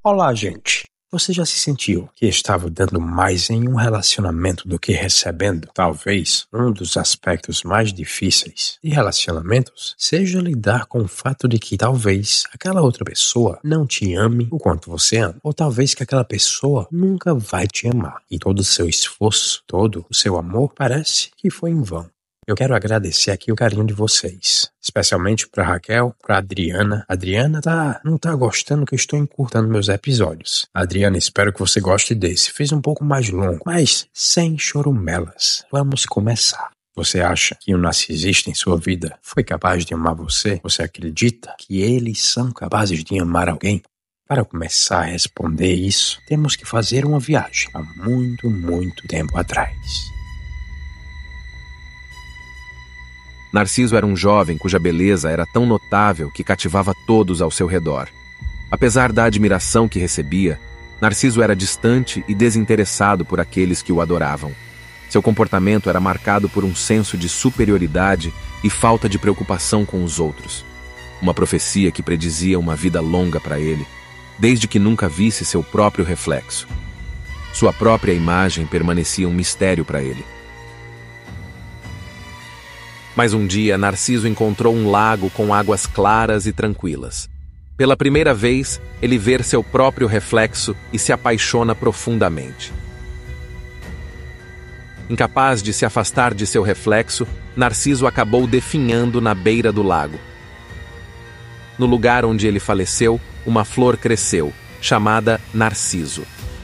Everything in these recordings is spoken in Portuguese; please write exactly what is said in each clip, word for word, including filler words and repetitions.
Olá, gente! Você já se sentiu que estava dando mais em um relacionamento do que recebendo? Talvez um dos aspectos mais difíceis de relacionamentos seja lidar com o fato de que talvez aquela outra pessoa não te ame o quanto você ama. Ou talvez que aquela pessoa nunca vai te amar. E todo o seu esforço, todo o seu amor parece que foi em vão. Eu quero agradecer aqui o carinho de vocês, especialmente para Raquel, para Adriana. Adriana tá, não tá gostando que eu estou encurtando meus episódios. Adriana, espero que você goste desse. Fez um pouco mais longo, mas sem chorumelas. Vamos começar. Você acha que um narcisista em sua vida foi capaz de amar você? Você acredita que eles são capazes de amar alguém? Para começar a responder isso, temos que fazer uma viagem há muito, muito tempo atrás. Narciso era um jovem cuja beleza era tão notável que cativava todos ao seu redor. Apesar da admiração que recebia, Narciso era distante e desinteressado por aqueles que o adoravam. Seu comportamento era marcado por um senso de superioridade e falta de preocupação com os outros. Uma profecia que predizia uma vida longa para ele, desde que nunca visse seu próprio reflexo. Sua própria imagem permanecia um mistério para ele. Mas um dia, Narciso encontrou um lago com águas claras e tranquilas. Pela primeira vez, ele vê seu próprio reflexo e se apaixona profundamente. Incapaz de se afastar de seu reflexo, Narciso acabou definhando na beira do lago. No lugar onde ele faleceu, uma flor cresceu, chamada Narciso.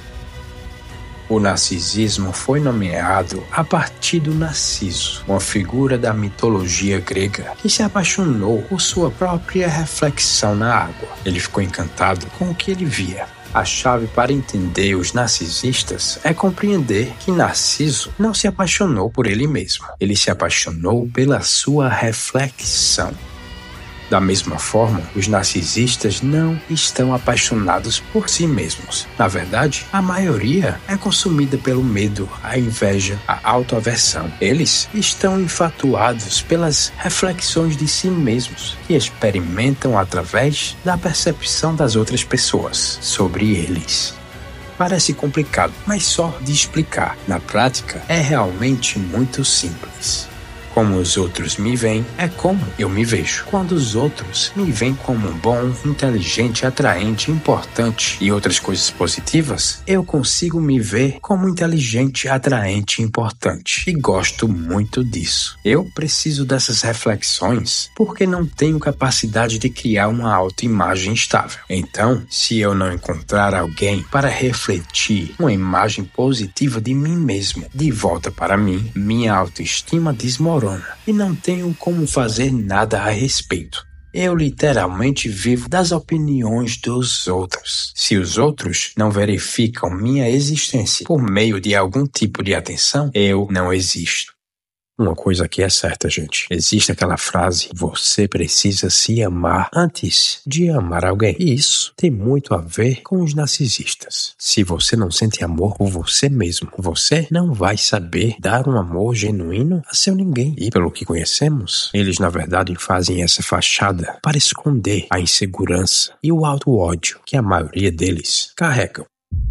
O narcisismo foi nomeado a partir do Narciso, uma figura da mitologia grega que se apaixonou por sua própria reflexão na água. Ele ficou encantado com o que ele via. A chave para entender os narcisistas é compreender que Narciso não se apaixonou por ele mesmo. Ele se apaixonou pela sua reflexão. Da mesma forma, os narcisistas não estão apaixonados por si mesmos. Na verdade, a maioria é consumida pelo medo, a inveja, a autoaversão. Eles estão infatuados pelas reflexões de si mesmos que experimentam através da percepção das outras pessoas sobre eles. Parece complicado, mas só de explicar. Na prática, é realmente muito simples. Como os outros me veem, é como eu me vejo. Quando os outros me veem como bom, inteligente, atraente, importante e outras coisas positivas, eu consigo me ver como inteligente, atraente e importante. E gosto muito disso. Eu preciso dessas reflexões porque não tenho capacidade de criar uma autoimagem estável. Então, se eu não encontrar alguém para refletir uma imagem positiva de mim mesmo de volta para mim, minha autoestima desmorona. E não tenho como fazer nada a respeito. Eu literalmente vivo das opiniões dos outros. Se os outros não verificam minha existência por meio de algum tipo de atenção, eu não existo. Uma coisa que é certa, gente. Existe aquela frase, você precisa se amar antes de amar alguém. E isso tem muito a ver com os narcisistas. Se você não sente amor por você mesmo, você não vai saber dar um amor genuíno a seu ninguém. E pelo que conhecemos, eles na verdade fazem essa fachada para esconder a insegurança e o auto-ódio que a maioria deles carregam.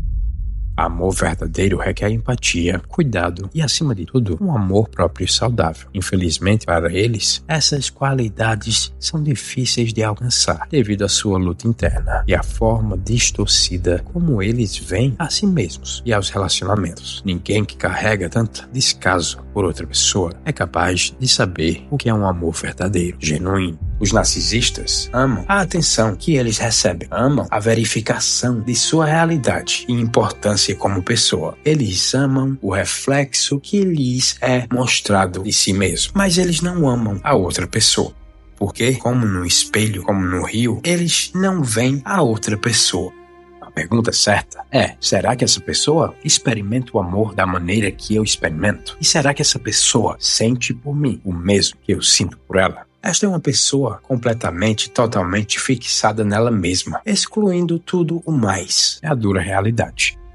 Amor verdadeiro requer empatia, cuidado e, acima de tudo, um amor próprio saudável. Infelizmente, para eles, essas qualidades são difíceis de alcançar devido à sua luta interna e à forma distorcida como eles veem a si mesmos e aos relacionamentos. Ninguém que carrega tanto descaso por outra pessoa é capaz de saber o que é um amor verdadeiro, genuíno. Os narcisistas amam a atenção que eles recebem, amam a verificação de sua realidade e importância como pessoa. Eles amam o reflexo que lhes é mostrado de si mesmo, mas eles não amam a outra pessoa. Porque, como no espelho, como no rio, eles não veem a outra pessoa. A pergunta certa é, será que essa pessoa experimenta o amor da maneira que eu experimento? E será que essa pessoa sente por mim o mesmo que eu sinto por ela? Esta é uma pessoa completamente, totalmente fixada nela mesma, excluindo tudo o mais. É a dura realidade.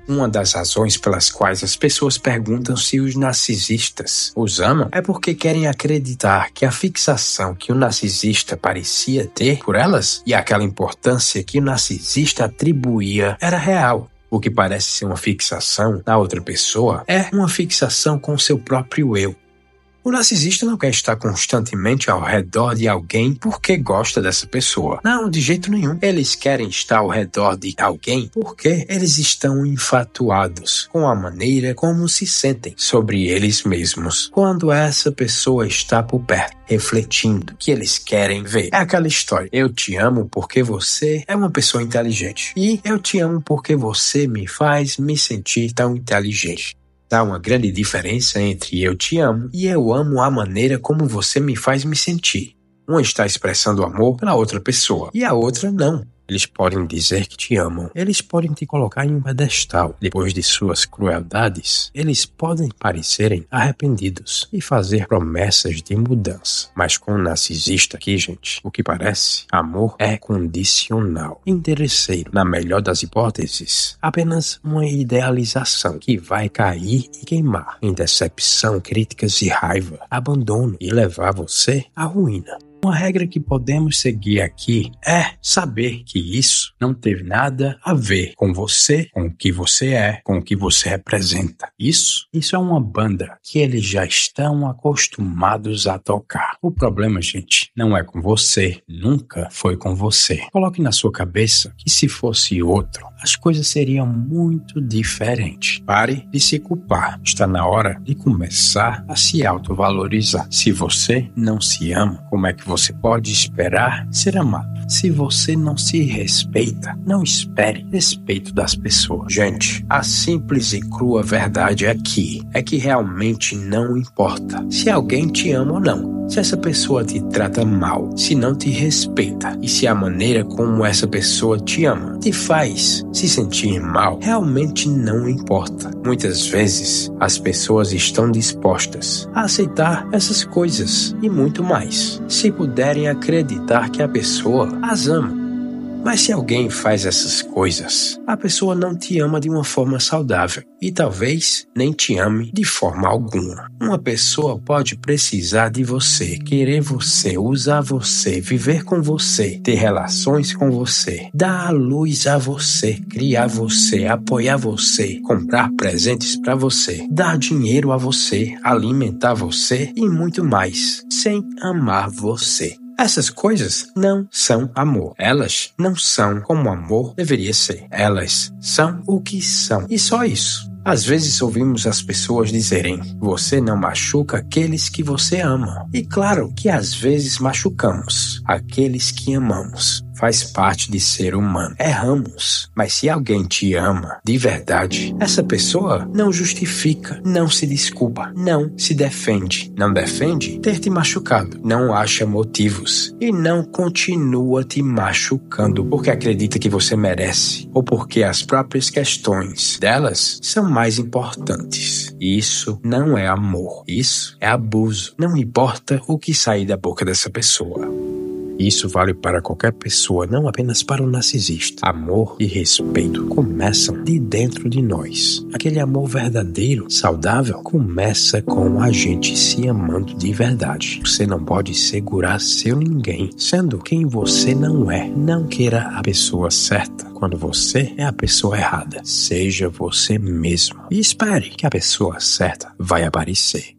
Uma das razões pelas quais as pessoas perguntam se os narcisistas os amam é porque querem acreditar que a fixação que o narcisista parecia ter por elas e aquela importância que o narcisista atribuía era real. O que parece ser uma fixação na outra pessoa é uma fixação com o seu próprio eu. O narcisista não quer estar constantemente ao redor de alguém porque gosta dessa pessoa. Não, de jeito nenhum. Eles querem estar ao redor de alguém porque eles estão infatuados com a maneira como se sentem sobre eles mesmos quando essa pessoa está por perto, refletindo o que eles querem ver. É aquela história. Eu te amo porque você é uma pessoa inteligente. E eu te amo porque você me faz me sentir tão inteligente. Há uma grande diferença entre eu te amo e eu amo a maneira como você me faz me sentir. Uma está expressando amor pela outra pessoa e a outra não. Eles podem dizer que te amam. Eles podem te colocar em um pedestal. Depois de suas crueldades, eles podem parecerem arrependidos e fazer promessas de mudança. Mas com o narcisista aqui, gente, o que parece, amor é condicional, interesseiro, na melhor das hipóteses, apenas uma idealização que vai cair e queimar em decepção, críticas e raiva, abandono e levar você à ruína. Uma regra que podemos seguir aqui é saber que isso não teve nada a ver com você, com o que você é, com o que você representa. Isso, isso é uma banda que eles já estão acostumados a tocar. O problema, gente, não é com você, nunca foi com você. Coloque na sua cabeça que se fosse outro, as coisas seriam muito diferentes. Pare de se culpar. Está na hora de começar a se autovalorizar. Se você não se ama, como é que você pode esperar ser amado? Se você não se respeita, não espere respeito das pessoas. Gente, a simples e crua verdade aqui é que realmente não importa se alguém te ama ou não. Se essa pessoa te trata mal, se não te respeita e se a maneira como essa pessoa te ama te faz se sentir mal, realmente não importa. Muitas vezes as pessoas estão dispostas a aceitar essas coisas e muito mais, se puderem acreditar que a pessoa as ama. Mas se alguém faz essas coisas, a pessoa não te ama de uma forma saudável e talvez nem te ame de forma alguma. Uma pessoa pode precisar de você, querer você, usar você, viver com você, ter relações com você, dar a luz a você, criar você, apoiar você, comprar presentes para você, dar dinheiro a você, alimentar você e muito mais, sem amar você. Essas coisas não são amor. Elas não são como amor deveria ser. Elas são o que são. E só isso. Às vezes ouvimos as pessoas dizerem: você não machuca aqueles que você ama. E claro que às vezes machucamos aqueles que amamos. Faz parte de ser humano. Erramos. Mas se alguém te ama de verdade, essa pessoa não justifica, não se desculpa, não se defende. Não defende ter te machucado. Não acha motivos. E não continua te machucando porque acredita que você merece. Ou porque as próprias questões delas são mais importantes. Isso não é amor. Isso é abuso. Não importa o que sair da boca dessa pessoa. Isso vale para qualquer pessoa, não apenas para o narcisista. Amor e respeito começam de dentro de nós. Aquele amor verdadeiro, saudável, começa com a gente se amando de verdade. Você não pode segurar seu ninguém, sendo quem você não é. Não queira a pessoa certa quando você é a pessoa errada. Seja você mesmo e espere que a pessoa certa vai aparecer.